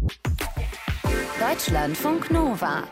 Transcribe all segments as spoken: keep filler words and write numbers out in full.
Deutschlandfunk Nova.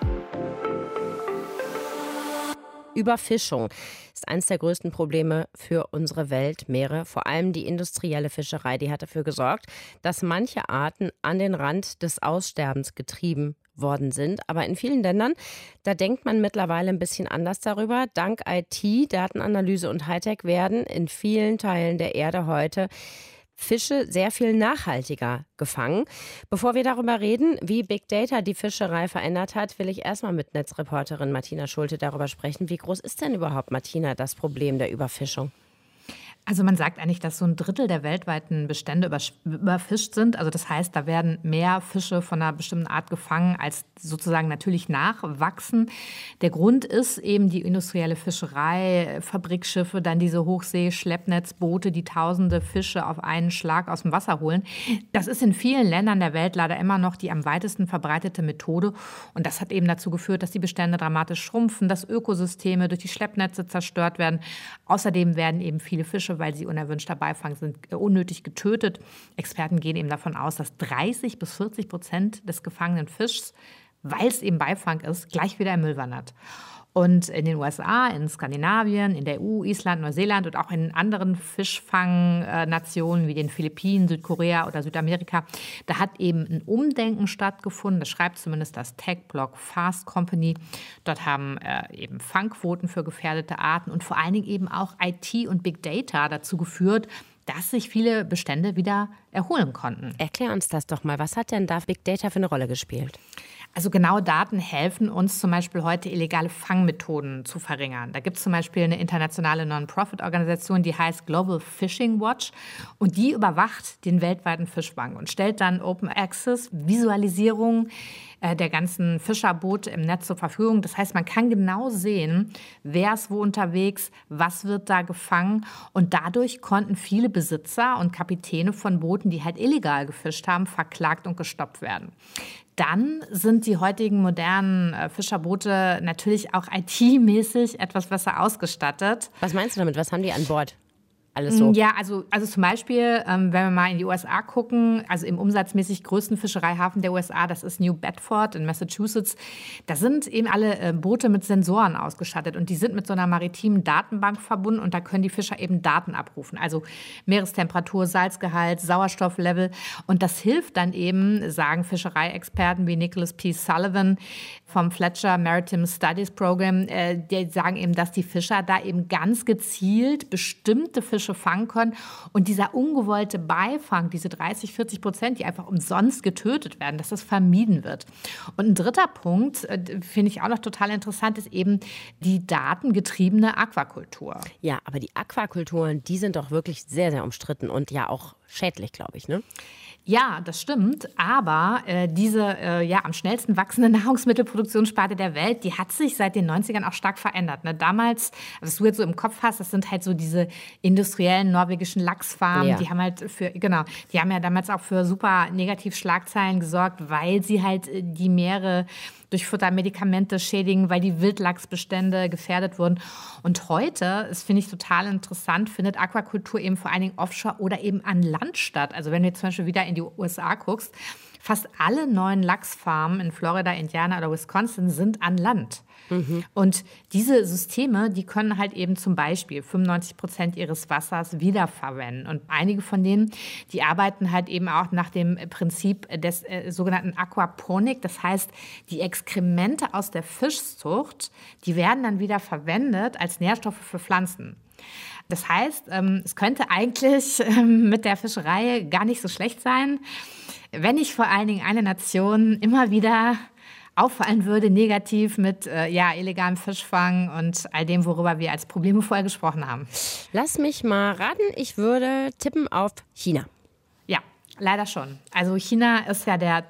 Überfischung ist eines der größten Probleme für unsere Weltmeere. Vor allem die industrielle Fischerei, die hat dafür gesorgt, dass manche Arten an den Rand des Aussterbens getrieben worden sind. Aber in vielen Ländern, da denkt man mittlerweile ein bisschen anders darüber. Dank I T, Datenanalyse und Hightech werden in vielen Teilen der Erde heute Fische sehr viel nachhaltiger gefangen. Bevor wir darüber reden, wie Big Data die Fischerei verändert hat, will ich erstmal mit Netzreporterin Martina Schulte darüber sprechen. Wie groß ist denn überhaupt, Martina, das Problem der Überfischung? Also man sagt eigentlich, dass so ein Drittel der weltweiten Bestände überfischt sind. Also das heißt, da werden mehr Fische von einer bestimmten Art gefangen, als sozusagen natürlich nachwachsen. Der Grund ist eben die industrielle Fischerei, Fabrikschiffe, dann diese Hochsee-Schleppnetzboote, die tausende Fische auf einen Schlag aus dem Wasser holen. Das ist in vielen Ländern der Welt leider immer noch die am weitesten verbreitete Methode. Und das hat eben dazu geführt, dass die Bestände dramatisch schrumpfen, dass Ökosysteme durch die Schleppnetze zerstört werden. Außerdem werden eben viele Fische, weil sie unerwünschter Beifang sind, unnötig getötet. Experten gehen eben davon aus, dass dreißig bis vierzig Prozent des gefangenen Fischs, weil es eben Beifang ist, gleich wieder im Müll wandert. Und in den U S A, in Skandinavien, in der E U, Island, Neuseeland und auch in anderen Fischfangnationen wie den Philippinen, Südkorea oder Südamerika, da hat eben ein Umdenken stattgefunden. Das schreibt zumindest das Tech-Blog Fast Company. Dort haben äh, eben Fangquoten für gefährdete Arten und vor allen Dingen eben auch I T und Big Data dazu geführt, dass sich viele Bestände wieder erholen konnten. Erklär uns das doch mal. Was hat denn da Big Data für eine Rolle gespielt? Also genaue Daten helfen uns zum Beispiel heute, illegale Fangmethoden zu verringern. Da gibt es zum Beispiel eine internationale Non-Profit-Organisation, die heißt Global Fishing Watch. Und die überwacht den weltweiten Fischfang und stellt dann Open Access Visualisierungen der ganzen Fischerboote im Netz zur Verfügung. Das heißt, man kann genau sehen, wer ist wo unterwegs, was wird da gefangen. Und dadurch konnten viele Besitzer und Kapitäne von Booten, die halt illegal gefischt haben, verklagt und gestoppt werden. Dann sind die heutigen modernen Fischerboote natürlich auch I T-mäßig etwas besser ausgestattet. Was meinst du damit? Was haben die an Bord? Alles so. Ja, also, also zum Beispiel, ähm, wenn wir mal in die U S A gucken, also im umsatzmäßig größten Fischereihafen der U S A, das ist New Bedford in Massachusetts, da sind eben alle äh, Boote mit Sensoren ausgestattet und die sind mit so einer maritimen Datenbank verbunden und da können die Fischer eben Daten abrufen, also Meerestemperatur, Salzgehalt, Sauerstofflevel und das hilft dann eben, sagen Fischereiexperten wie Nicholas P. Sullivan vom Fletcher Maritime Studies Program, äh, die sagen eben, dass die Fischer da eben ganz gezielt bestimmte Fische fangen können. Und dieser ungewollte Beifang, diese dreißig, vierzig Prozent, die einfach umsonst getötet werden, dass das vermieden wird. Und ein dritter Punkt, finde ich auch noch total interessant, ist eben die datengetriebene Aquakultur. Ja, aber die Aquakulturen, die sind doch wirklich sehr, sehr umstritten und ja auch schädlich, glaube ich, ne? Ja, das stimmt, aber äh, diese äh, ja, am schnellsten wachsende Nahrungsmittelproduktionssparte der Welt, die hat sich seit den neunzigern auch stark verändert. Ne? Damals, was du jetzt so im Kopf hast, das sind halt so diese industriellen norwegischen Lachsfarmen, ja. die haben halt für, genau, die haben ja damals auch für super Negativschlagzeilen gesorgt, weil sie halt äh, die Meere durch Futtermedikamente schädigen, weil die Wildlachsbestände gefährdet wurden. Und heute, das finde ich total interessant, findet Aquakultur eben vor allen Dingen offshore oder eben an Land statt. Also wenn du jetzt zum Beispiel wieder in die U S A guckst, fast alle neuen Lachsfarmen in Florida, Indiana oder Wisconsin sind an Land. Mhm. Und diese Systeme, die können halt eben zum Beispiel fünfundneunzig Prozent ihres Wassers wiederverwenden. Und einige von denen, die arbeiten halt eben auch nach dem Prinzip des äh, sogenannten Aquaponik. Das heißt, die Exkremente aus der Fischzucht, die werden dann wieder verwendet als Nährstoffe für Pflanzen. Das heißt, ähm, es könnte eigentlich ähm, mit der Fischerei gar nicht so schlecht sein, wenn nicht vor allen Dingen eine Nation immer wieder auffallen würde, negativ mit äh, ja, illegalem Fischfang und all dem, worüber wir als Probleme vorher gesprochen haben. Lass mich mal raten, ich würde tippen auf China. Ja, leider schon. Also China ist ja der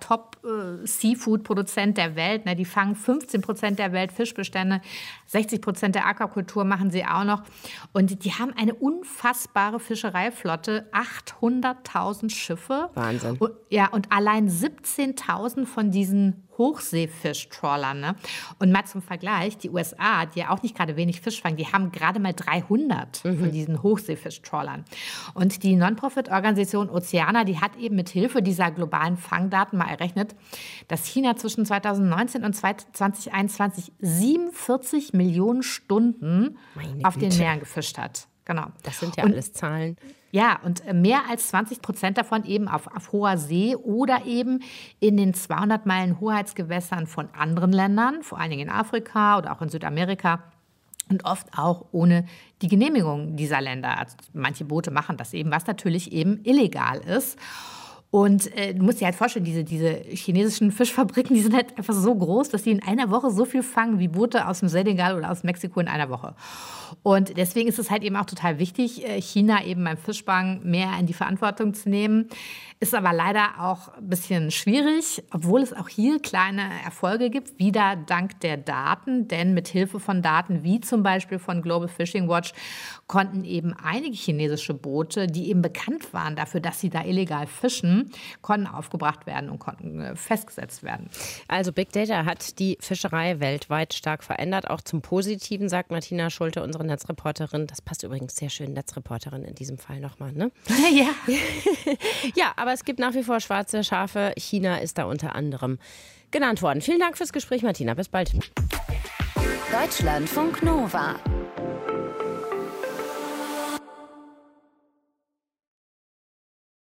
Top-Seafood-Produzent der Welt. Ne? Die fangen fünfzehn Prozent der Weltfischbestände, sechzig Prozent der Aquakultur machen sie auch noch. Und die haben eine unfassbare Fischereiflotte, achthunderttausend Schiffe. Wahnsinn. Und, ja, und allein siebzehntausend von diesen Hochseefisch-Trawlern. Ne? Und mal zum Vergleich, die U S A, die ja auch nicht gerade wenig Fisch fangen, die haben gerade mal dreihundert mhm. von diesen Hochseefisch-Trawlern. Und die Non-Profit-Organisation Oceana, die hat eben mit Hilfe dieser globalen Fangdaten mal errechnet, dass China zwischen zweitausendneunzehn und zwanzig einundzwanzig siebenundvierzig Millionen Stunden Meine auf Güte. den Meeren gefischt hat. Genau. Das sind ja und, alles Zahlen. Ja, und mehr als zwanzig Prozent davon eben auf, auf hoher See oder eben in den zweihundert Meilen Hoheitsgewässern von anderen Ländern, vor allen Dingen in Afrika oder auch in Südamerika. Und oft auch ohne die Genehmigung dieser Länder. Also manche Boote machen das eben, was natürlich eben illegal ist. Und äh, du musst dir halt vorstellen, diese, diese chinesischen Fischfabriken, die sind halt einfach so groß, dass die in einer Woche so viel fangen wie Boote aus dem Senegal oder aus Mexiko in einer Woche. Und deswegen ist es halt eben auch total wichtig, China eben beim Fischfang mehr in die Verantwortung zu nehmen. Ist aber leider auch ein bisschen schwierig, obwohl es auch hier kleine Erfolge gibt, wieder dank der Daten. Denn mit Hilfe von Daten, wie zum Beispiel von Global Fishing Watch, konnten eben einige chinesische Boote, die eben bekannt waren dafür, dass sie da illegal fischen, konnten aufgebracht werden und konnten festgesetzt werden. Also Big Data hat die Fischerei weltweit stark verändert, auch zum Positiven, sagt Martina Schulte, unsere Netzreporterin. Das passt übrigens sehr schön, Netzreporterin in diesem Fall nochmal, ne? Ja. Ja, aber es gibt nach wie vor schwarze Schafe. China ist da unter anderem genannt worden. Vielen Dank fürs Gespräch, Martina. Bis bald. Deutschlandfunk Nova.